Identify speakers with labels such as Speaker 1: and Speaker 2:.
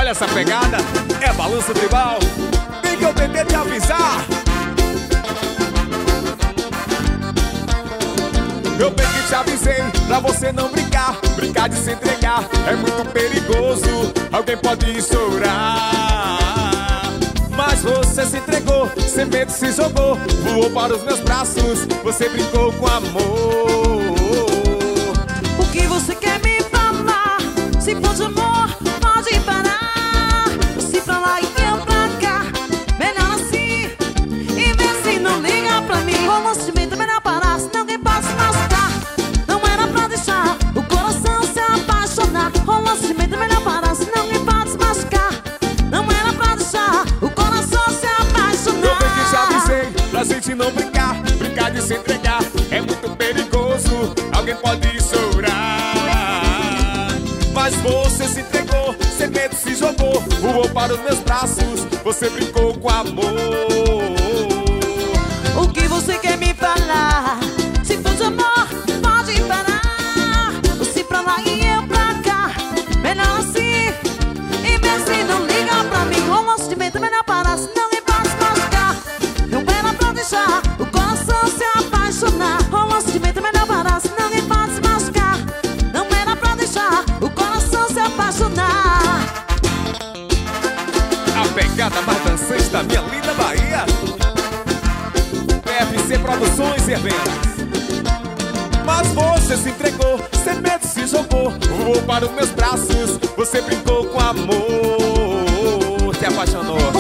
Speaker 1: Olha essa pegada, é balanço tribal. Tem que eu tentei te avisar. Eu bem que te avisei pra você não brincar. Brincar de se entregar é muito perigoso. Alguém pode chorar. Mas você se entregou, sem medo se jogou, voou para os meus braços. Você brincou com amor.
Speaker 2: O que você quer me falar? Se for de amor, pode parar. Se pra lá e eu pra cá, melhor assim. E vê se não liga pra mim. O sentimento é melhor parar, senão alguém pode se machucar. Não era pra deixar o coração se apaixonar. O sentimento é melhor parar, senão alguém pode se machucar. Não era pra deixar o coração se apaixonar.
Speaker 1: Eu bem que te avisei pra gente não brincar. Brincar de se entregar é muito perigoso. Alguém pode chorar. Mas você se entregou, sem medo se jogou, voou para os meus braços. Você brincou com amor.
Speaker 2: O que você quer me falar? Se for de amor, pode parar. Se pra lá e eu pra cá, melhor assim. E vê se não liga pra mim. O sentimento é melhor parar, senão alguém pode se machucar. Não era pra deixar o coração se apaixonar. O sentimento é melhor parar, senão alguém pode se machucar. Não era pra deixar o coração se apaixonar.
Speaker 1: A pegada mais dançante da minha linda Bahia. PFC Produções e Eventos. Mas você se entregou, sem medo se jogou, voou para os meus braços. Você brincou com amor, se apaixonou.